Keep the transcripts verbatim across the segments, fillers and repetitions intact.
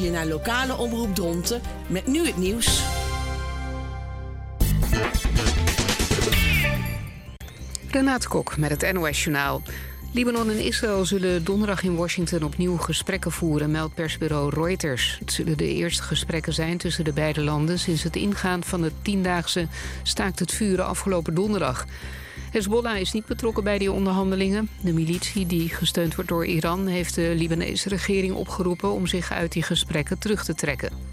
je naar lokale omroep Dronten met nu het nieuws. Renate Kok met het N O S-journaal. Libanon en Israël zullen donderdag in Washington opnieuw gesprekken voeren, meldt persbureau Reuters. Het zullen de eerste gesprekken zijn tussen de beide landen sinds het ingaan van het tiendaagse staakt het vuren afgelopen donderdag. Hezbollah is niet betrokken bij die onderhandelingen. De militie, die gesteund wordt door Iran, heeft de Libanese regering opgeroepen om zich uit die gesprekken terug te trekken.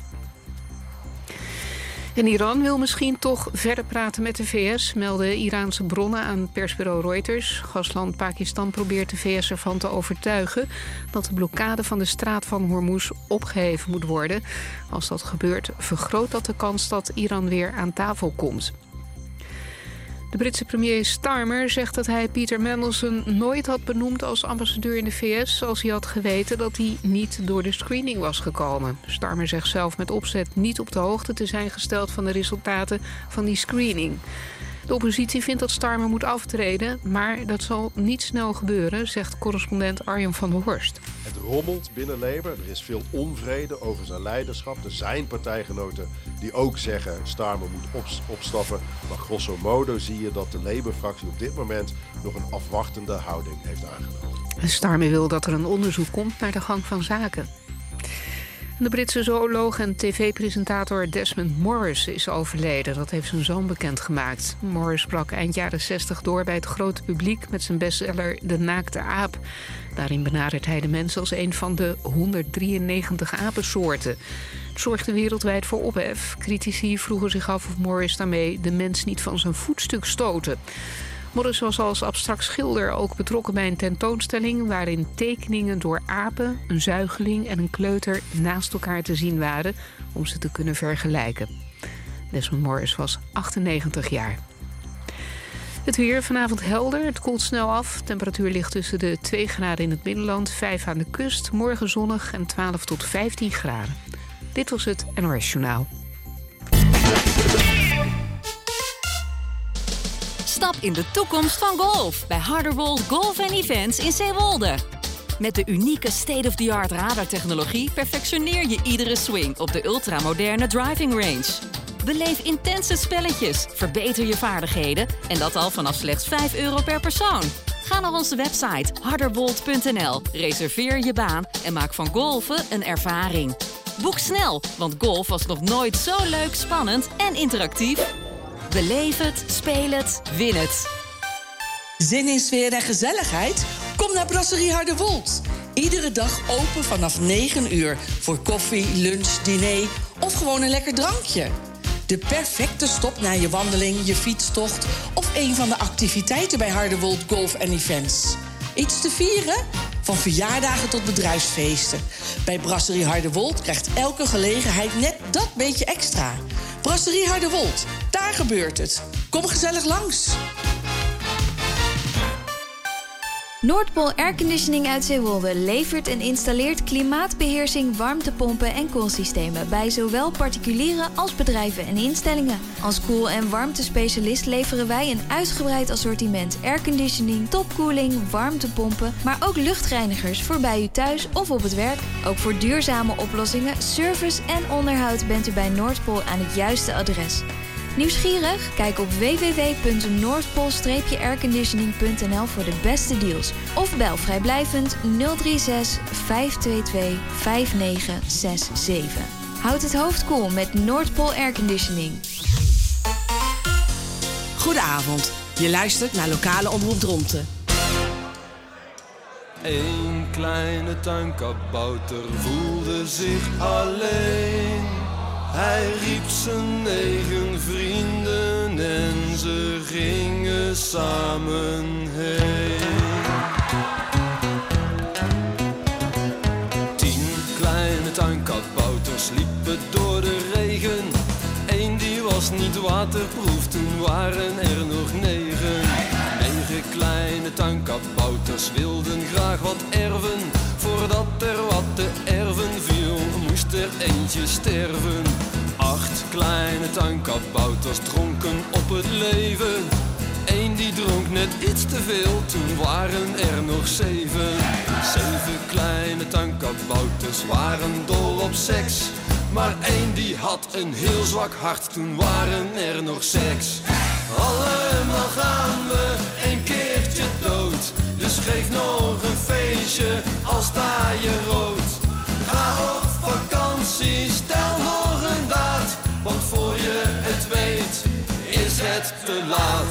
En Iran wil misschien toch verder praten met de V S, melden Iraanse bronnen aan persbureau Reuters. Gastland Pakistan probeert de V S ervan te overtuigen dat de blokkade van de straat van Hormuz opgeheven moet worden. Als dat gebeurt, vergroot dat de kans dat Iran weer aan tafel komt. De Britse premier Starmer zegt dat hij Peter Mandelson nooit had benoemd als ambassadeur in de V S als hij had geweten dat hij niet door de screening was gekomen. Starmer zegt zelf met opzet niet op de hoogte te zijn gesteld van de resultaten van die screening. De oppositie vindt dat Starmer moet aftreden, maar dat zal niet snel gebeuren, zegt correspondent Arjen van der Horst. Het rommelt binnen Labour, er is veel onvrede over zijn leiderschap. Er zijn partijgenoten die ook zeggen Starmer moet opstappen. Maar grosso modo zie je dat de Labour-fractie op dit moment nog een afwachtende houding heeft aangenomen. Starmer wil dat er een onderzoek komt naar de gang van zaken. De Britse zooloog en tv-presentator Desmond Morris is overleden. Dat heeft zijn zoon bekendgemaakt. Morris brak eind jaren zestig door bij het grote publiek met zijn bestseller De Naakte Aap. Daarin benadert hij de mens als een van de honderddrieënnegentig apensoorten. Het zorgde wereldwijd voor ophef. Critici vroegen zich af of Morris daarmee de mens niet van zijn voetstuk stoten. Morris was als abstract schilder ook betrokken bij een tentoonstelling waarin tekeningen door apen, een zuigeling en een kleuter naast elkaar te zien waren om ze te kunnen vergelijken. Desmond Morris was achtennegentig jaar. Het weer vanavond helder, het koelt snel af. Temperatuur ligt tussen de twee graden in het binnenland, vijf aan de kust. Morgen zonnig en twaalf tot vijftien graden. Dit was het N O S-journaal. Stap in de toekomst van golf bij Harderwold Golf and Events in Zeewolde. Met de unieke state-of-the-art radartechnologie perfectioneer je iedere swing op de ultramoderne driving range. Beleef intense spelletjes, verbeter je vaardigheden en dat al vanaf slechts vijf euro per persoon. Ga naar onze website harderwold punt n l, reserveer je baan en maak van golfen een ervaring. Boek snel, want golf was nog nooit zo leuk, spannend en interactief. Beleef het, speel het, win het. Zin in sfeer en gezelligheid? Kom naar Brasserie Harderwold. Iedere dag open vanaf negen uur voor koffie, lunch, diner of gewoon een lekker drankje. De perfecte stop na je wandeling, je fietstocht of een van de activiteiten bij Harderwold Golf and Events. Iets te vieren? Van verjaardagen tot bedrijfsfeesten. Bij Brasserie Harderwold krijgt elke gelegenheid net dat beetje extra. Brasserie Harderwold, daar gebeurt het. Kom gezellig langs. Noordpool Airconditioning uit Zeewolde levert en installeert klimaatbeheersing, warmtepompen en koelsystemen bij zowel particulieren als bedrijven en instellingen. Als koel- en warmtespecialist leveren wij een uitgebreid assortiment airconditioning, topkoeling, warmtepompen, maar ook luchtreinigers voor bij u thuis of op het werk. Ook voor duurzame oplossingen, service en onderhoud bent u bij Noordpool aan het juiste adres. Nieuwsgierig? Kijk op w w w punt noordpool airconditioning punt n l voor de beste deals. Of bel vrijblijvend nul drie zes vijf twee twee vijf negen zes zeven. Houd het hoofd koel met Noordpool Airconditioning. Goedenavond. Je luistert naar lokale omroep Dronten. Eén kleine tuinkabouter voelde zich alleen. Hij riep zijn negen vrienden en ze gingen samen heen. Tien kleine tuinkabouters liepen door de regen. Eén die was niet waterproof, toen waren er nog negen. Negen kleine tuinkabouters wilden graag wat erven. Voordat er wat te erven viel, moest er eentje sterven. Acht kleine tuinkabouters dronken op het leven. Eén die dronk net iets te veel, toen waren er nog zeven. Zeven kleine tuinkabouters waren dol op seks. Maar één die had een heel zwak hart, toen waren er nog zes. Allemaal gaan we een keertje dood. Dus geef nog een feestje, al sta je rood. Ga op vakantie, stel nog een daad. Want voor je het weet, is het te laat.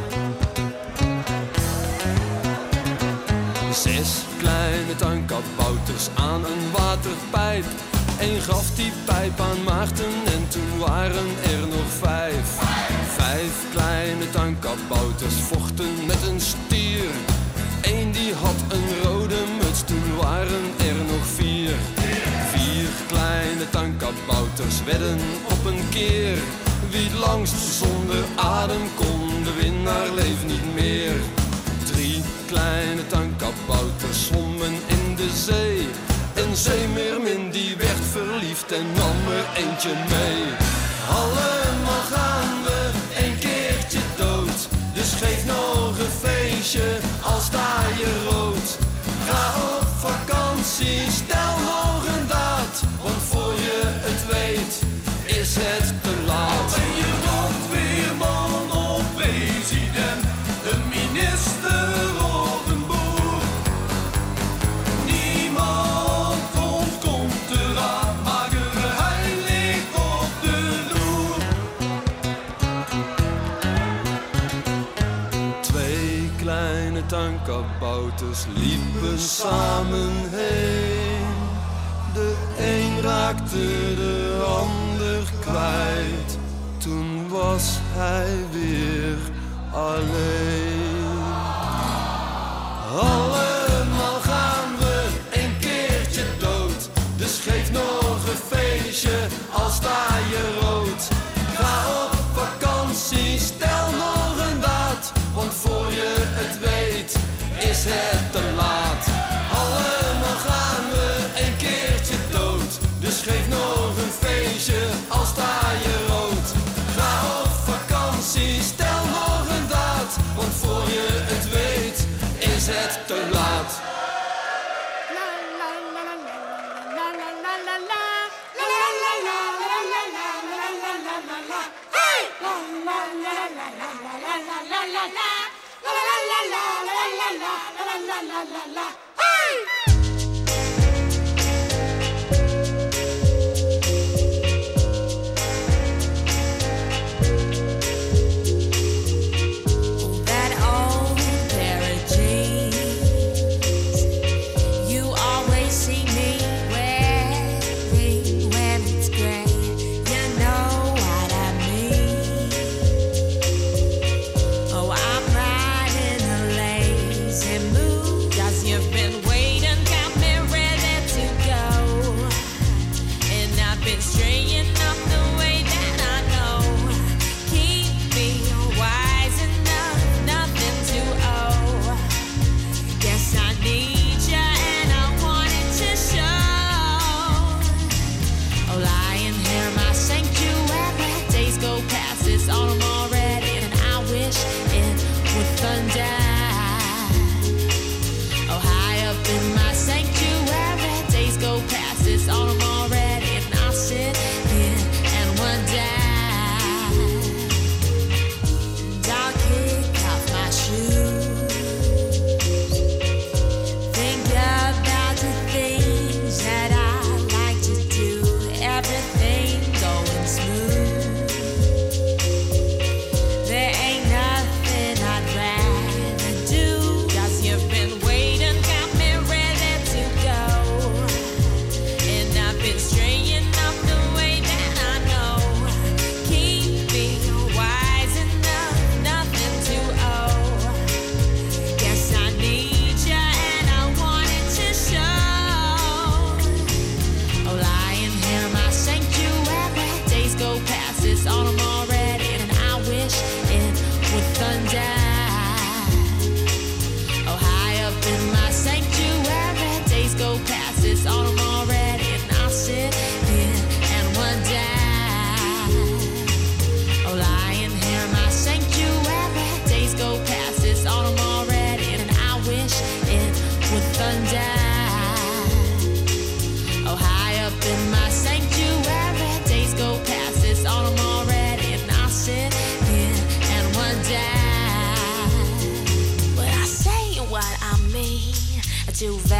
Zes kleine tuinkabouters aan een waterpijp. Eén gaf die pijp aan Maarten en toen waren er nog vijf. Vijf kleine tuinkabouters vochten met een stier. Eén die had een rode muts, toen waren er nog vier. Vier kleine tuinkabouters wedden op een keer. Wie het langst zonder adem kon, de winnaar leeft niet meer. Drie kleine tuinkabouters zwommen in de zee. Een zeemeermin die werd verliefd en nam er eentje mee. Allemaal gaan we een keertje dood. Dus geef nog een feestje, al sta je rood. Ga op vakantie, stel nog een daad. Want voor je het weet, is het te laat. Ben je brandweerman of president, een minister of een boer? Niemand komt, komt eraan, maar de geheim ligt op de loer. Twee kleine tuinkabouters liepen samen heen. De een raakte de ander kwijt. Toen was hij weer alleen. Allemaal gaan we een keertje dood. Dus geef nog een feestje, al sta je rood. Ga op vakantie, stel nog een daad. Want voor je het weet, is het te laat. Allemaal gaan we een keertje dood. Dus geef nog een feestje, al sta je rood. Ga op vakantie, stel nog een daad. Want voor je het weet, is het te laat. That old pair of jeans you always see me wearing when it's gray. You know what I mean. Oh, I'm riding a lazy mood, 'cause you've been waiting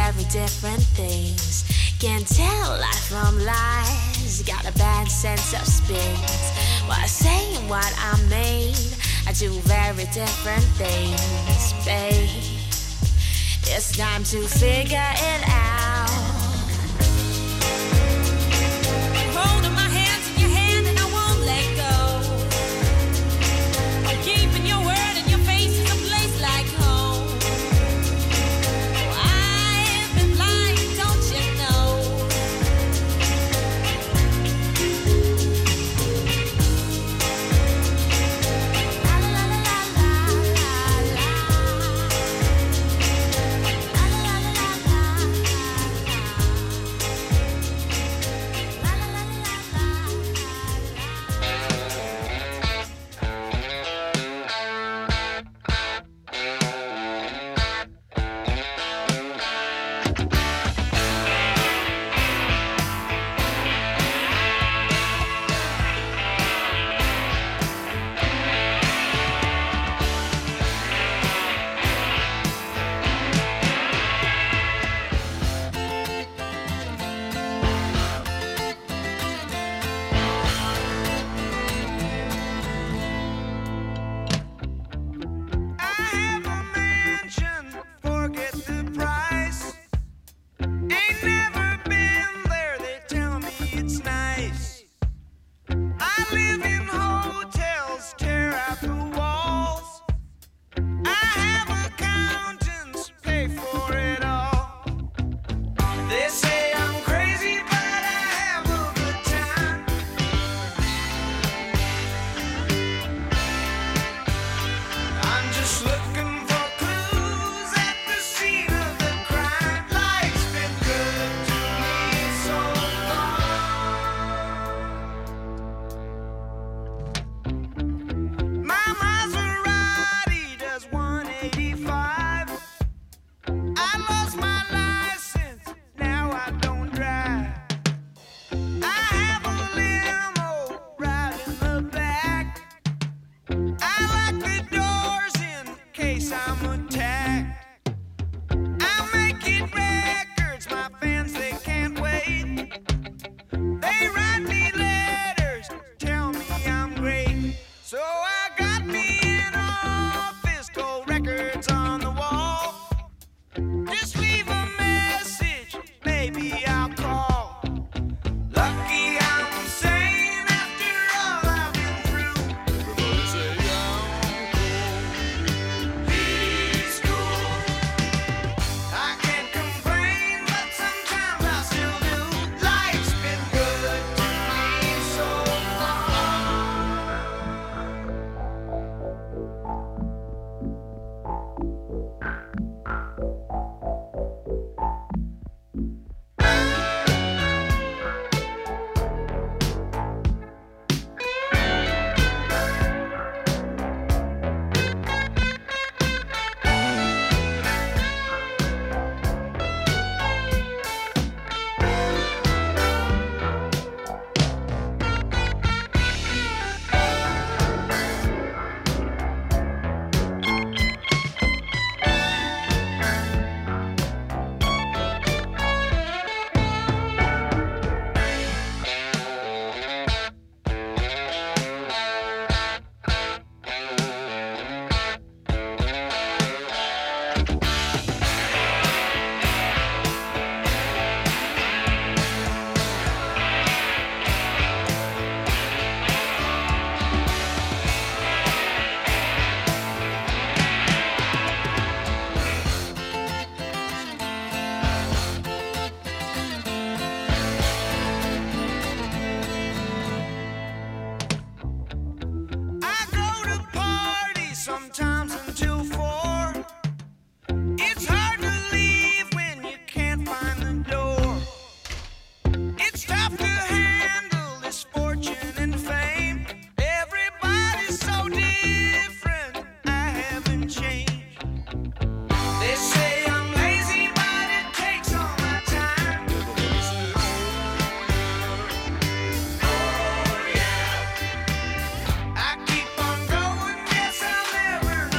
very different things. Can't tell life from lies. Got a bad sense of spins. While saying what I mean, I do very different things, babe. It's time to figure it out. You're holding my hands in your hand and I won't let go. I'm keeping your word and your face is a place like home. Oh, I've been blind, don't you know? La la la la la la la. I keep on going, guess I'll never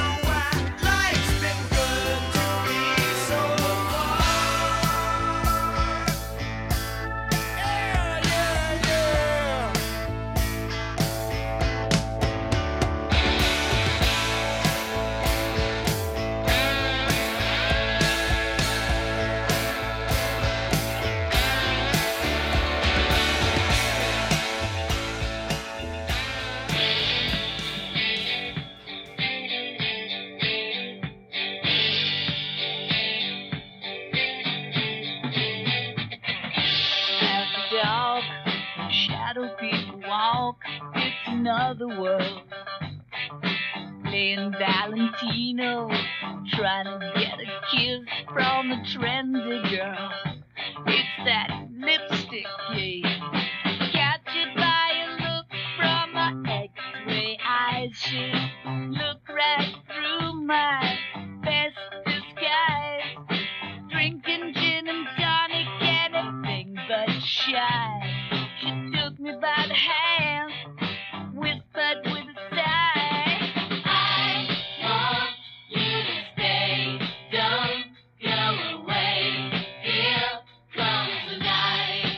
another world. Playing Valentino, trying to get a kiss from a trendy girl. It's that lipstick game, captured by a look from my X-ray eyes. She look right through my best disguise, drinking gin and tonic, anything but shy. She took me by the hand, whispered with a sigh, I want you to stay, don't go away, here comes the night.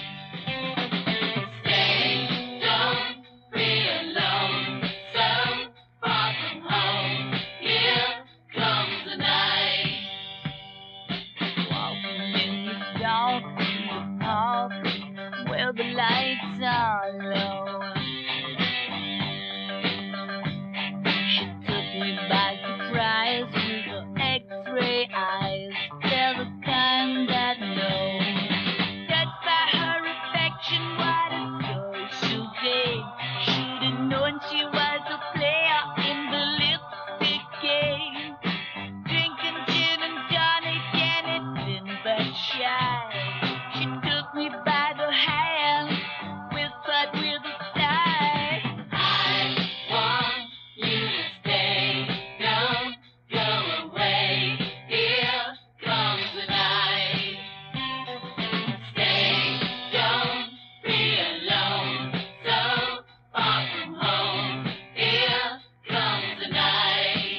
Stay, don't be alone, so far from home, here comes the night. Walking in the dark, in the park, where the lights are low. She took me by surprise with her X-ray eyes. They're the kind that know. Touched by her affection, what a soul so dead. Should've known she was a player in the lipstick game, drinking gin and tonic, anything but shy. She took me by the hand, whispered with a sigh, I want you to stay, don't go away, here comes the night. Stay, don't be alone, so far from home, here comes the night.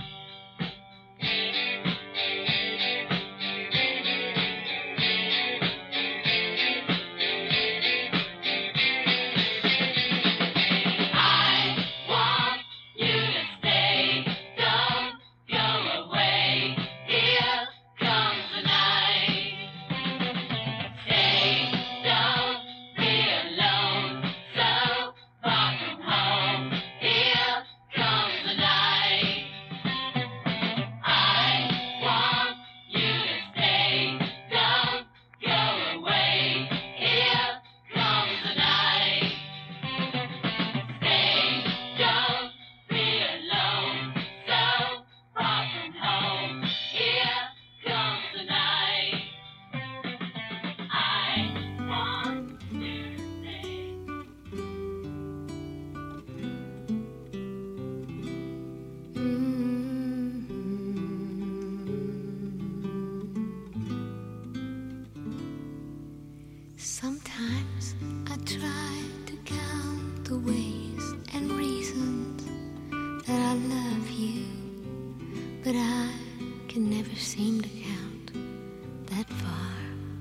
I want you to stay, don't go away, here comes the night. Stay, don't be alone, so far from home, here comes the night. I want you to stay, don't go away, here comes the night. Stay, don't be alone, so far from home, here comes the night. I want you to stay. Sometimes I try to count the ways and reasons that I love you, but I can never seem to count that far.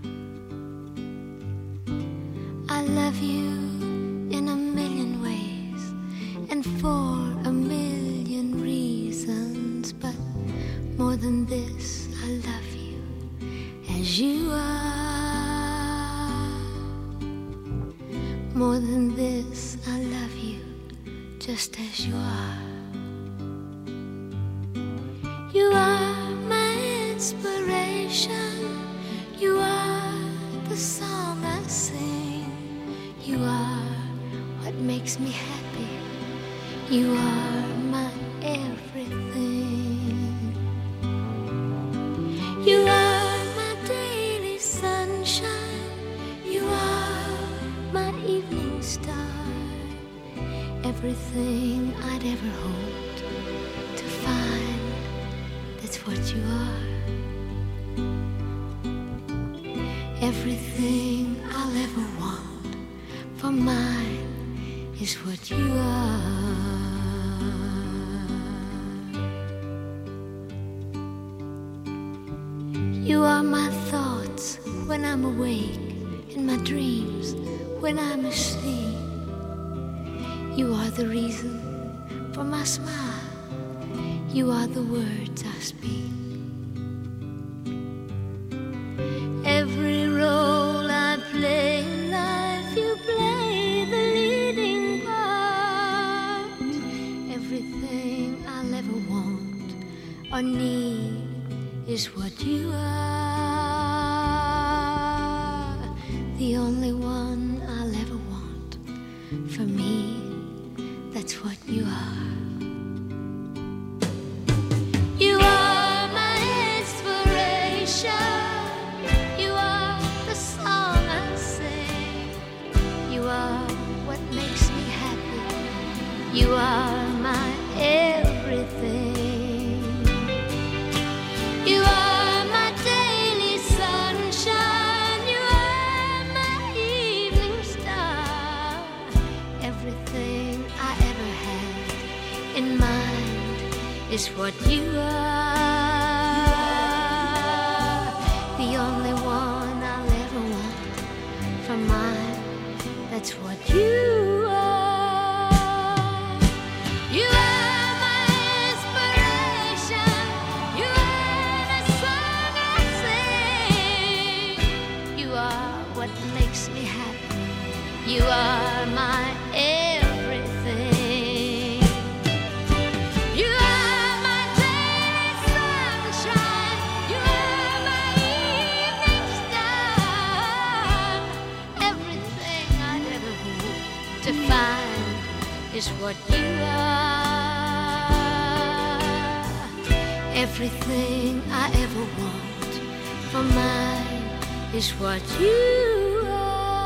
I love you in a million ways and for a million reasons, but more than this, I love you as you are. More than this, I love you just as you are. You are my inspiration. You are the song I sing. You are what makes me happy. You are my everything. You are my daily sunshine. You are my evening star. Everything I'd ever hoped to find, that's what you are. Everything I'll ever want for mine is what you are. You are my thoughts when I'm awake, in my dreams when I'm asleep. You are the reason for my smile. You are the words I speak. Every role I play in life, you play the leading part. Everything I'll ever want or need is what you are. The only one I'll ever want for me, that's You are my everything. You are my daily sunshine. You are my evening star. Everything I ever had in mind is what you are. The only one I'll ever want for mine. That's what you are. You are my inspiration. You are the song I sing. You are what makes me happy. You are my everything. You are my daily sunshine. You are my evening star. Everything I'd ever hope to find is what you are. Everything I ever want for mine is what you are.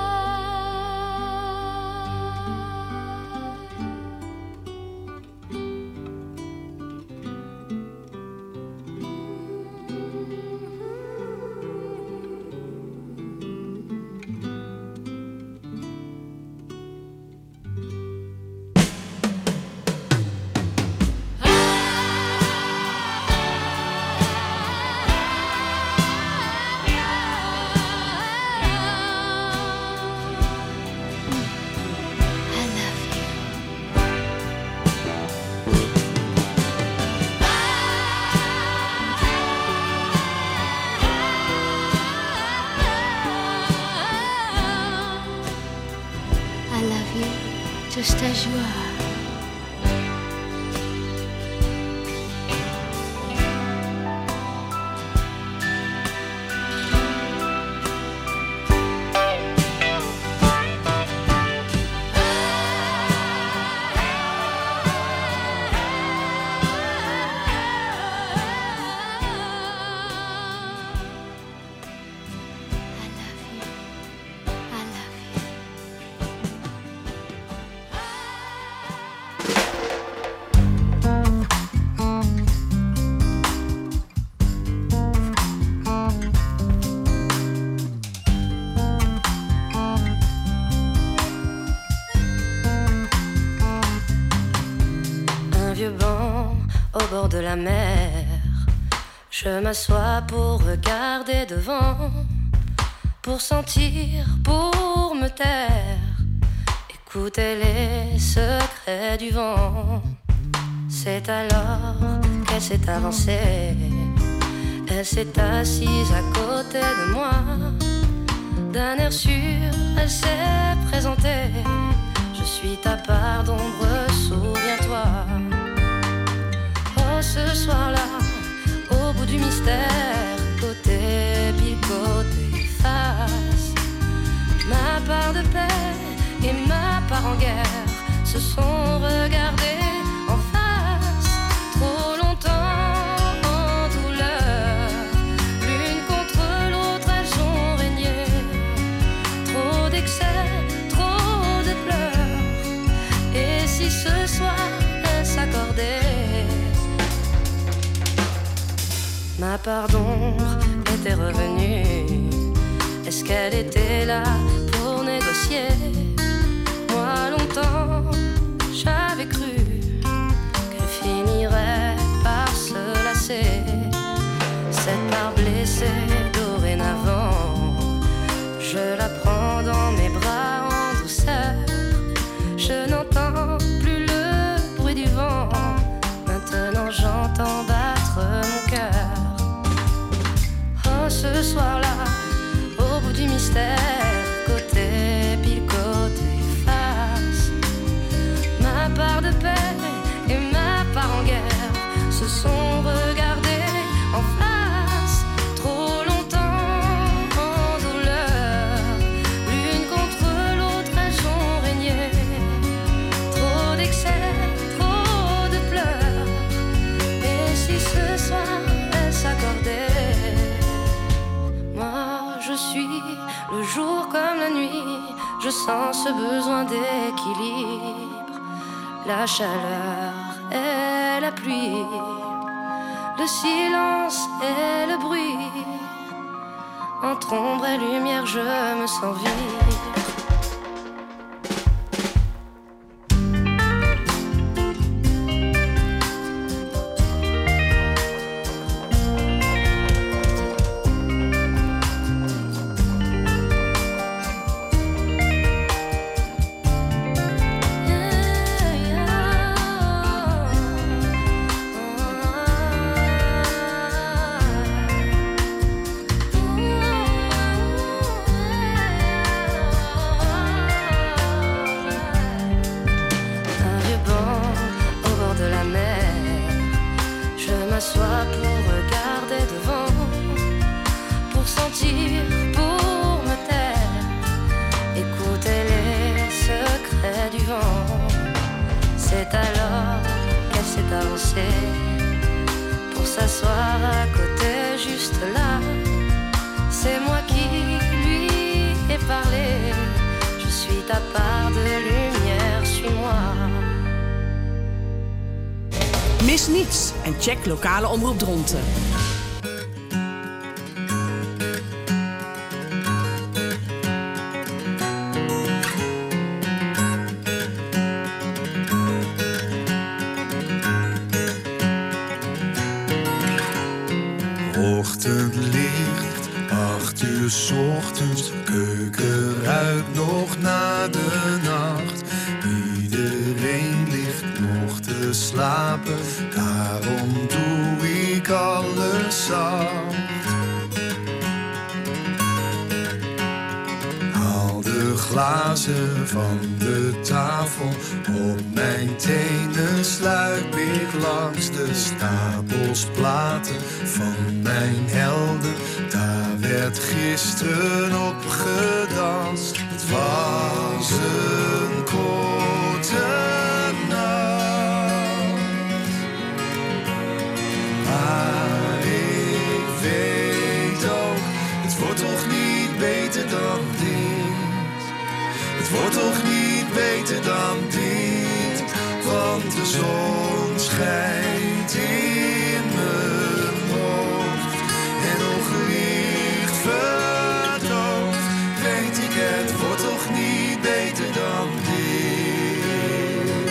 Just as you are. Au bord de la mer, je m'assois pour regarder devant, pour sentir, pour me taire, écouter les secrets du vent. C'est alors qu'elle s'est avancée, elle s'est assise à côté de moi. D'un air sûr, elle s'est présentée. Je suis ta part d'ombre, souviens-toi. Ce soir-là, au bout du mystère, côté pile, côté face, ma part de paix et ma part en guerre se sont regardées en face. Trop longtemps en douleur, l'une contre l'autre elles ont régné. Trop d'excès, trop de pleurs. Et si ce soir elles s'accordaient, ma part d'ombre était revenue. Est-ce qu'elle était là pour négocier? Moi longtemps j'avais cru qu'elle finirait par se lasser. Cette part blessée dorénavant, je la prends dans mes bras en douceur. Je n'entends plus le bruit du vent. Maintenant j'entends battre mon cœur. Ce soir-là, au bout du mystère, côté pile, côté face, ma part de paix et ma part en guerre se sont regardées en face. Trop longtemps en douleur, l'une contre l'autre elles ont régné. Trop d'excès, trop de pleurs. Et si ce soir elles s'accordaient? Je suis le jour comme la nuit, je sens ce besoin d'équilibre. la chaleur et la pluie, le silence et le bruit. Entre ombre et lumière, je me sens vivre. Pour s'asseoir à côté, juste là. C'est moi qui lui ai parlé. Je suis ta part de lumière, suis-moi. Mis niets en check lokale omroep Dronten. Ochtendlicht, acht uur 's ochtends, keuken ruikt nog na de nacht. Iedereen ligt nog te slapen, daarom doe ik alles zacht. Haal de glazen van de tafel, op mijn tenen sluip ik langs de stapels platen van mijn helden. Daar werd gisteren op gedanst. Het was een korte nacht, maar ik weet ook, het wordt toch niet beter dan dit. Het wordt toch niet beter dan dit, want de zon schijnt in mijn hoofd en nog licht verdoofd. Weet ik, het wordt toch niet beter dan dit.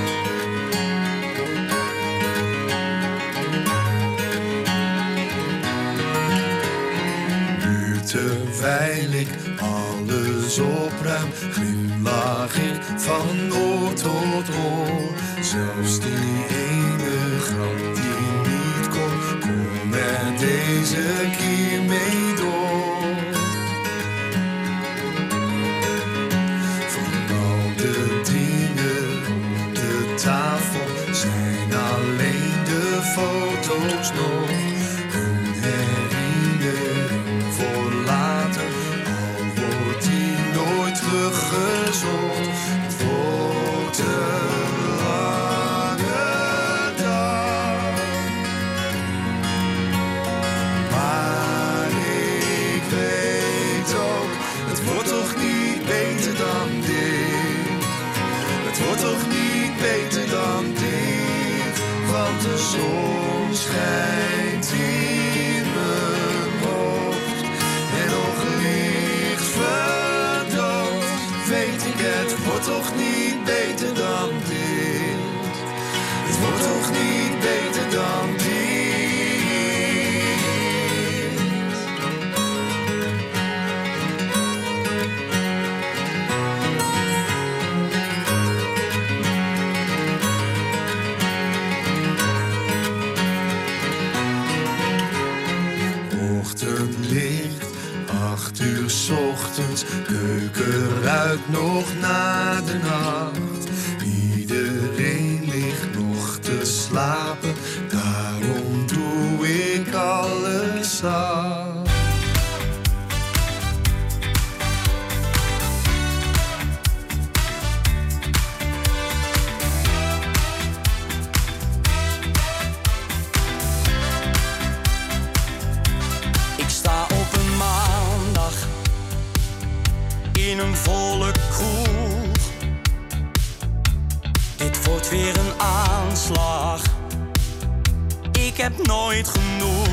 Nu terwijl ik alles opruim, glimlach ik van oor tot oor. Zelfs die ene grap die niet kon, kom er deze keer mee door. Van al de dingen op de tafel zijn alleen de foto's nog een herinnering voor later. Al wordt die nooit teruggezocht, het wordt een lange dag. Maar ik weet ook, het wordt toch niet beter dan dit. Het wordt toch niet beter dan dit, want de zon schijnt in mijn hoofd en nog licht verdoofd. Weet ik, het wordt toch niet beter dan dit. Het wordt toch niet beter dan dit. Ochtendlicht, acht uur 's ochtends, keuken ruikt nog na de nacht. Iedereen ligt nog te slapen, daarom doe ik alles zacht. Ik sta op een maandag in een volle kroeg. Dit wordt weer een aanslag. Ik heb nooit genoeg.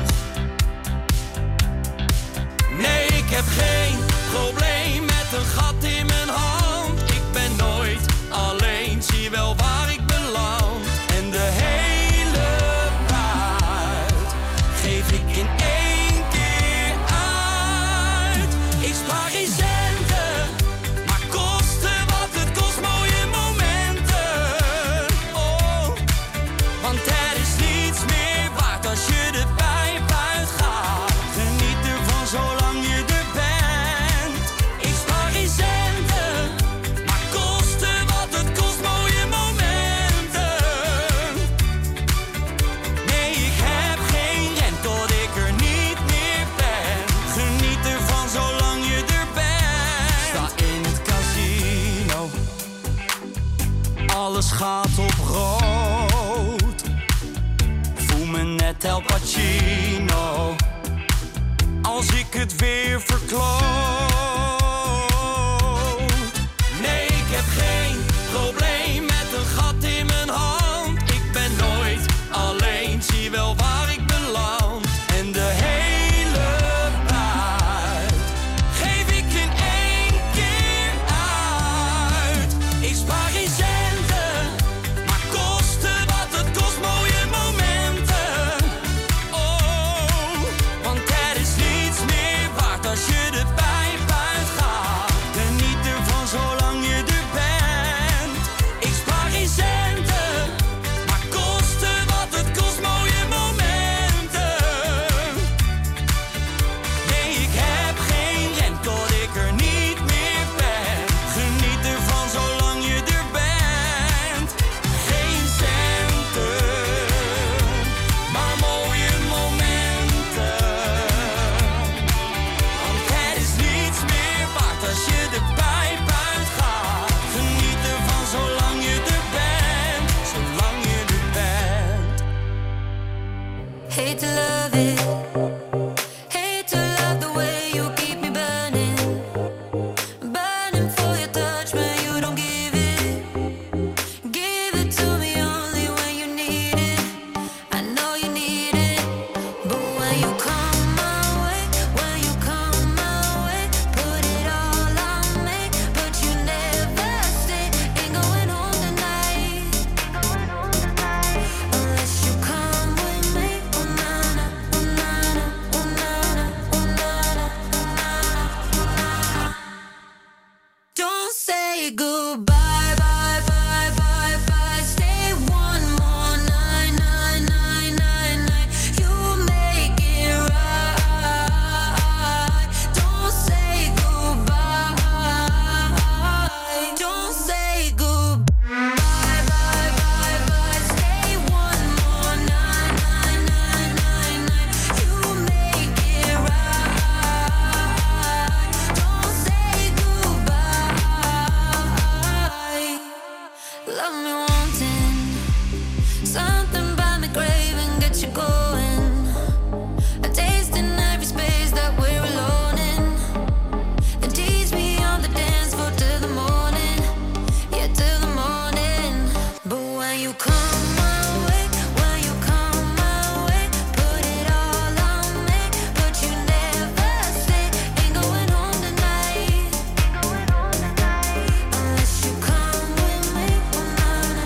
Nee, ik heb geen probleem met een gat in mijn hand. Ik ben nooit alleen, zie wel waar ik beland. En de hele buit geef ik in één keer uit. Ik spaar geen centen, maar kosten wat het kost, mooie momenten. Oh, want er is niets meer waard als je de pijp uitgaat. Geniet ervan zolang je er bent. Ik spaar geen centen, maar kosten wat het kost, mooie momenten. Nee, ik heb geen rem tot ik er niet meer ben. Geniet ervan zolang je er bent. Sta in het casino, alles gaat op rood. Voel me net El Pacino als ik het weer verkloot. Nee, ik heb geen probleem met een gat in mijn hand. Ik ben nooit alleen, zie wel waar ik beland. En de hele buit geef ik in één keer uit. Ik spaar geen centen, maar kosten wat het kost, mooie momenten. Oh, want er is niets meer waard als je de pijp uitgaat. Geniet ervan zolang je er bent. Ik spaar geen centen, maar kosten wat het kost, mooie momenten. Nee, ik heb geen rem tot ik er niet meer ben. Geniet ervan zolang je er bent. Geen centen, maar mooie momenten. Want er is niets meer waard als je de pijp uitgaat. Geniet ervan zolang je er bent. Zolang je er bent. Hate to love it. Hate to love the way you keep me burning. Burning for your touch when you don't give it. Give it to me only when you need it. I know you need it. But when you come my way, when you come my way, put it all on me. But you never stay. Ain't going home tonight. Unless you come with me. Oh na na, oh na na, oh na na, oh na na, oh na na. Don't say goodbye, bye, bye, bye, bye. Stay one more night, night, night, night, night. You make it right. Don't say goodbye. Don't say goodbye, bye, bye, bye. Stay one more night, night, night, night, night. You make it right. Don't say goodbye. Love me wanting something by me craving, get you going. A taste in every space that we're alone in. And tease me on the dance floor till the morning. Yeah, till the morning. But when you come my way, when you come my way, put it all on me. But you never stay. Ain't going home tonight. Unless you come with me. Oh na na,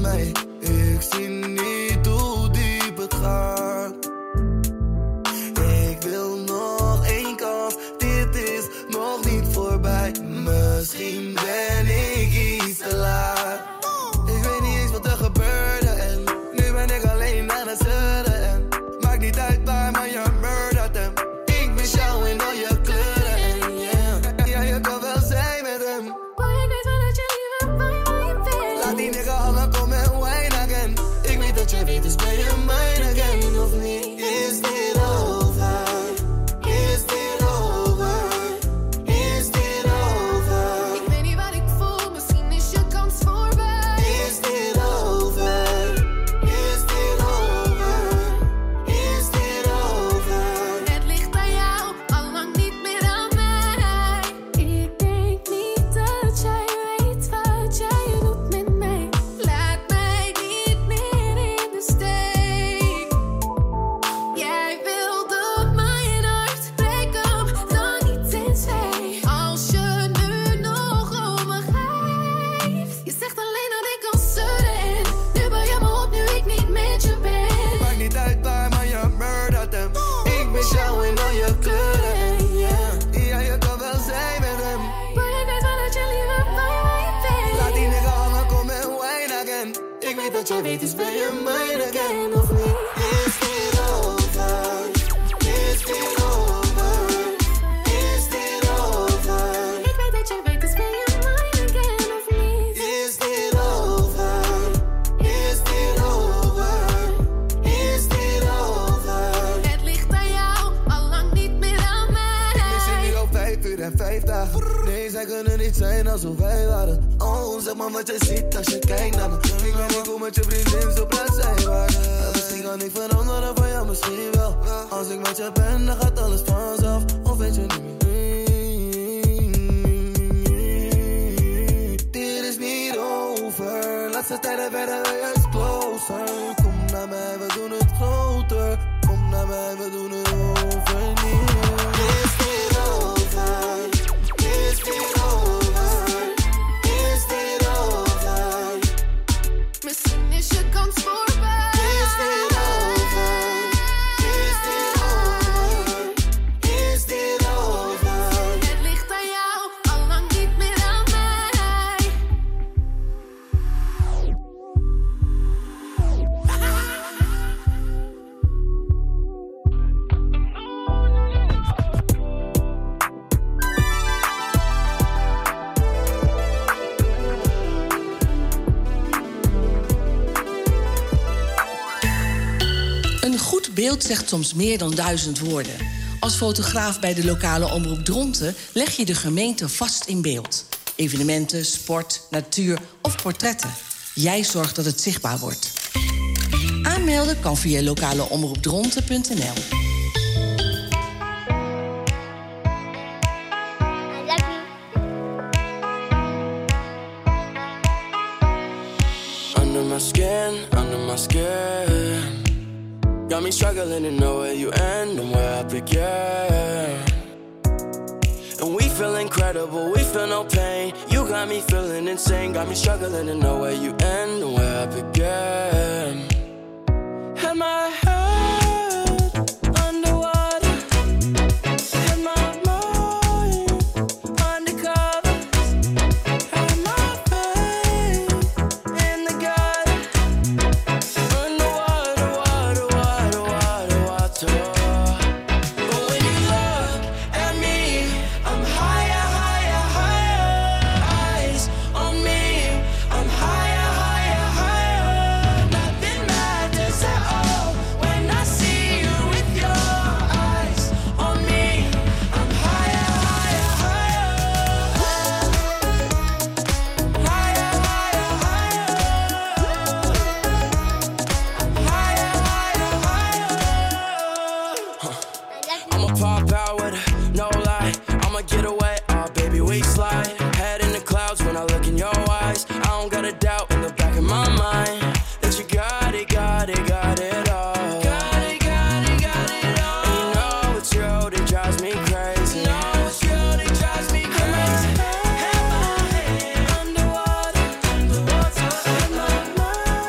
mij. Ik zie niet hoe diep het gaat. Ik wil nog één kans, dit is nog niet voorbij. Misschien ben ik iets te laat. Ik weet niet eens wat er gebeurde en nu ben ik alleen aan het zeuren. En maakt niet uit waar, maar je murdert hem. Ik mis jou in al je kleuren en yeah. Ja, je kan wel zijn met hem. Boy, ik weet wel dat je liever bij mij bent. Laat die nigga hangen, kom en wine again. Ik weet dat je weet, dus ben je mine again of niet? Is dit over? Is dit over? Is dit over? Ik weet niet wat ik voel, misschien is je kans voorbij. Is dit over? Is dit over? Is dit over? Het ligt aan jou, al lang niet meer aan mij. Ik denk niet dat jij weet wat jij doet met mij. Laat mij niet meer in de steek. Jij wilde mijn hart breken, dan niet in twee. Als je nu nog om me geeft. Je zegt alleen dat ik kan zeuren en nu bel je me op nu ik niet met je ben. Maakt niet uit waar, maar je murdert hem. Ik mis jou in al je kleuren en yeah. Ja, je kan wel zijn met hem. Boy, ik weet wel dat je liever bij mij bent. Laat die nigga hangen, kom en wine again. Ik weet dat je weet, dus ben je mine again of niet? Is dit over? Is dit over? Is dit over? Ik weet dat je weet, dus ben je mine again of niet? Is dit over? Is dit over? Is dit over? Het ligt aan jou, al lang niet meer aan mij. Ik zit hier al vijf uur en vijf dagen. Nee, zij kunnen niet zijn alsof wij waren. Oh, zeg maar wat je ziet als je kijkt naar me. Ik ben niet goed met je vriendin, zo praat zij waar. Ja, misschien kan ik veranderen van jou, misschien wel. Als ik met je ben, dan gaat alles vanzelf. Of weet je niet meer? Dit is niet over. Laatste tijden werden wij eens closer. Kom naar mij, we doen het groter. Kom naar mij, we doen het overnieuw. Is dit over? Is dit over? Is dit over? Misschien is je kans voorbij. Is dit over? Is dit over? Is dit over? Het ligt aan jou, al lang niet meer aan mij. Een goed beeld zegt soms meer dan duizend woorden. Als fotograaf bij de lokale omroep Dronten leg je de gemeente vast in beeld. Evenementen, sport, natuur of portretten. Jij zorgt dat het zichtbaar wordt. Aanmelden kan via lokaleomroepdronten punt n l. Under my skin, under my skin. Got me struggling to know where you end and where I begin. And we feel incredible, we feel no pain. You got me feeling insane. Got me struggling to know where you end and where I begin. And my head underwater, and my mind undercover, and my faith in the gutter. Underwater, water, water, water, water. But when you look at me, I'm higher, higher, higher. Eyes on me, I'm higher, higher, higher. Nothing matters at all when I see you with your eyes on me. I'm higher, higher, higher. Higher, higher, higher. Higher, higher, higher. I'ma pop out with a no lie. I'ma get away, oh baby, we slide. Head in the clouds when I look in your eyes. I don't got a doubt in the back of my mind that you got it, got it, got it all. Got it, got it, got it all. And you know it's real, that drives me crazy. You know it's real, that drives me crazy. Underwater, underwater, and my mind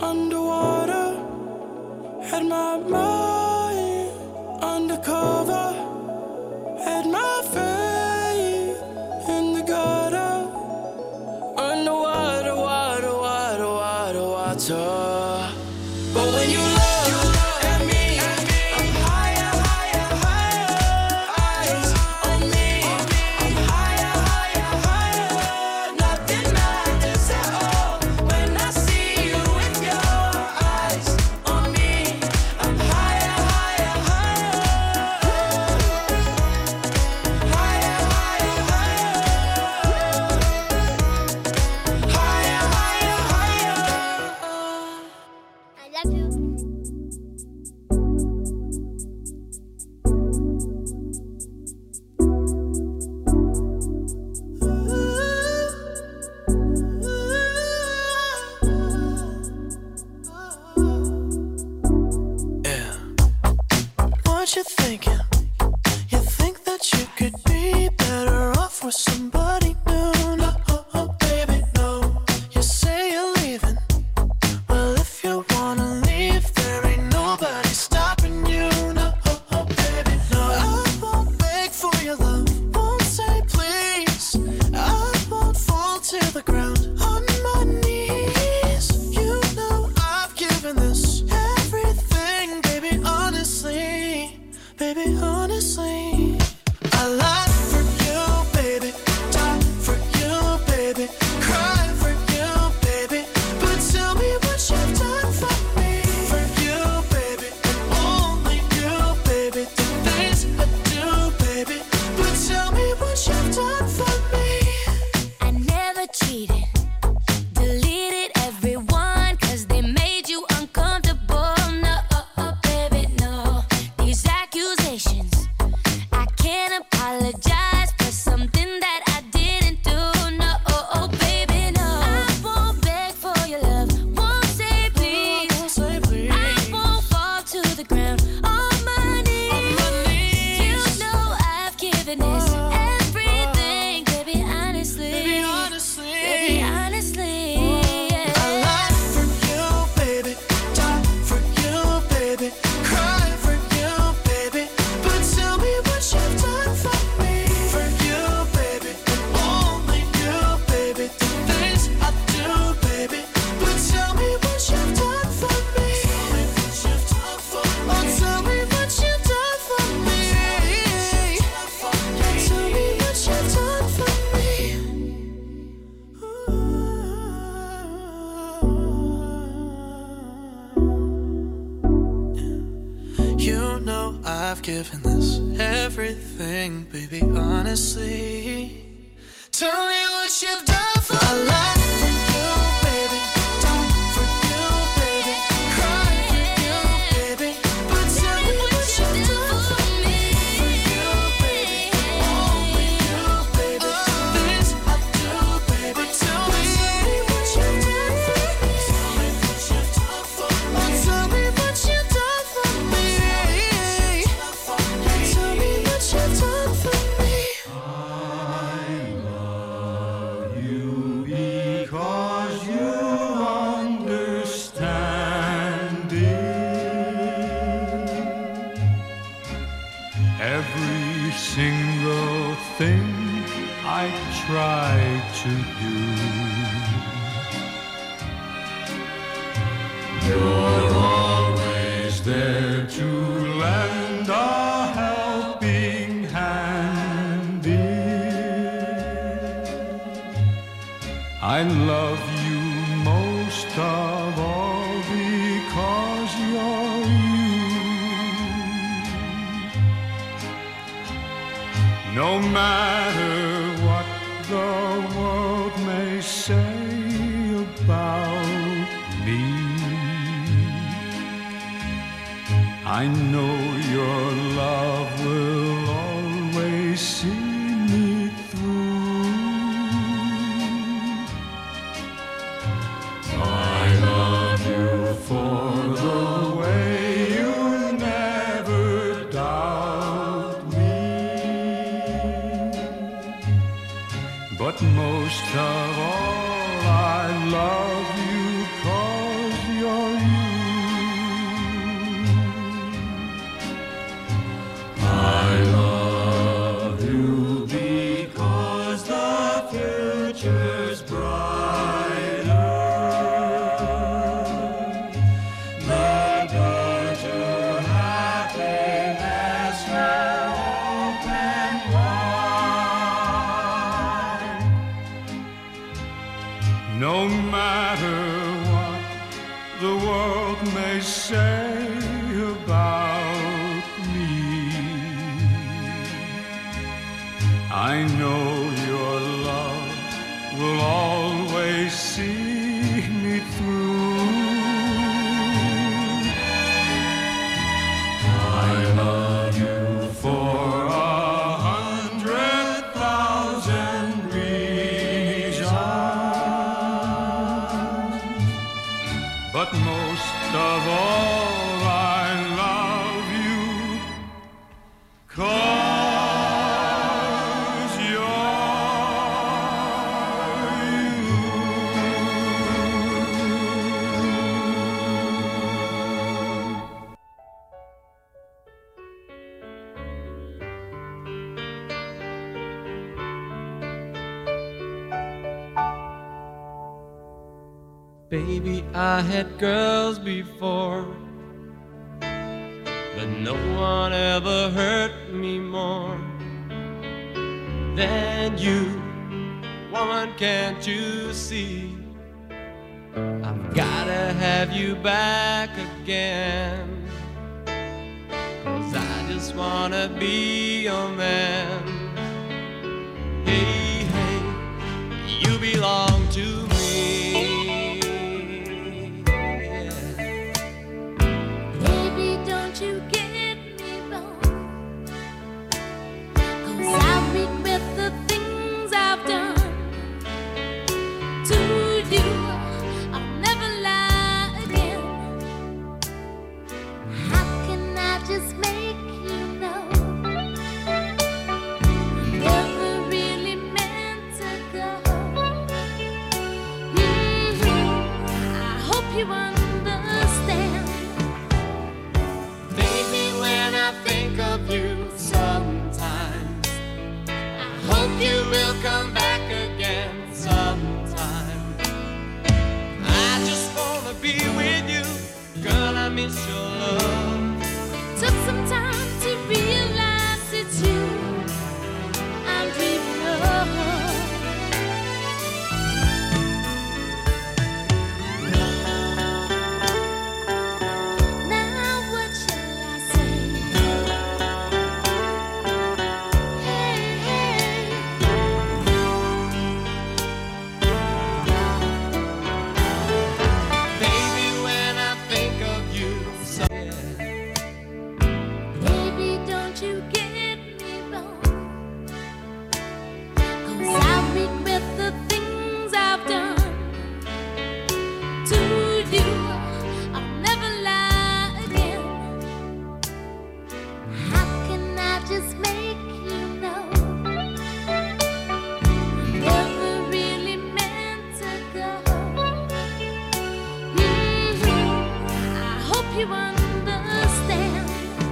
underwater, had my mind undercover, had my faith in the gutter, underwater, water, water, water, water. But when you love given this everything, baby, honestly. Tell me what you've done for my life. Try to do. You're always there to lend a helping hand, dear. I love you most of all because you're you. No matter the world may say about me, I know your love will always see me through. I love you for the way you never doubt me, but most of all I love you 'cause you're the world may say about me. I know your love will always see me through. I love you for a hundred thousand reasons, but most of all I love you 'cause Baby, I had girls before, but no one ever hurt me more than you. Woman, can't you see? I've gotta have you back again, 'cause I just wanna be your man. Hey, hey, you belong to me. Miss your love. Took some time to realize it's you I'm dreaming of. Now what shall I say? Hey, hey. Baby, when I think of you, so baby, don't you get me wrong, 'cause I regret the things I've done to you. I'll never lie again. How can I just make you know never really meant to go? Mm-hmm. I hope you understand.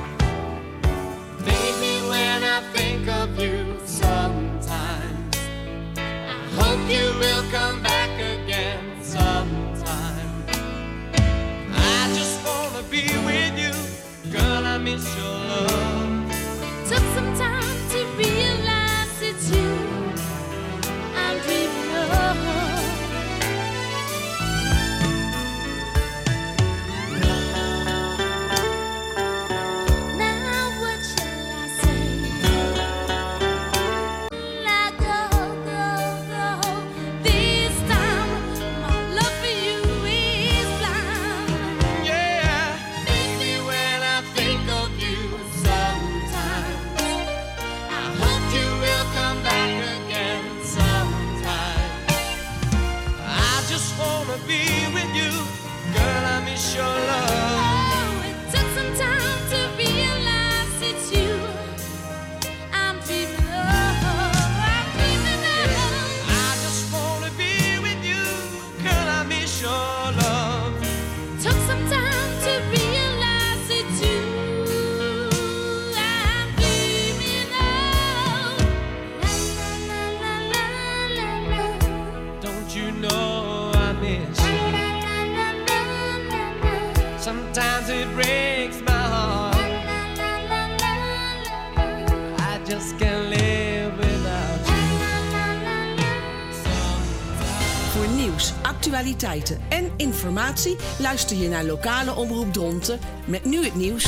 Baby, when I think of you sometimes, I hope you will come back again sometime. I just wanna be with you, girl, I miss your love. Took some time to realize it's you I'm dreaming of. Now what shall I say? Like go, go, go. This time my love for you is blind. Yeah. Baby, when I think of you sometimes, I hope you will come back again sometime. I just wanna be with you, girl, I miss your love. Oh, it took some time to realize it's you I'm dreaming of. I'm dreaming of. I just wanna be with you, girl, I miss your love. Took some time to realize it's you I'm dreaming of. La la la la la la. Don't you know I miss you? Sometimes it breaks my heart. I just can't live without you. Voor nieuws, actualiteiten en informatie luister je naar lokale omroep Dronten met nu het nieuws